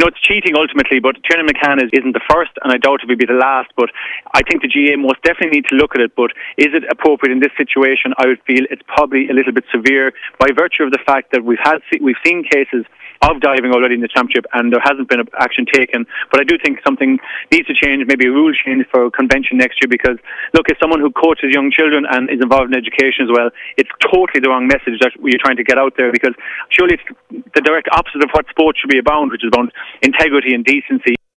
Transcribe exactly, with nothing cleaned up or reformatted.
know, it's cheating ultimately, but Tiernan McCann is, isn't the first, and I doubt it will be the last. But I think the G A A most definitely need to look at it. But is it appropriate in this situation? I would feel it's probably a little bit severe by virtue of the fact that we've had we've seen cases of diving already in the championship, and there hasn't been action taken. But I do think something needs to change, maybe a rule change for convention next year, because look, as someone who coaches young children and is involved in education as well, it's totally the wrong message that you're trying to get out there, because surely it's the direct opposite of what sport should be about, which is about integrity and decency.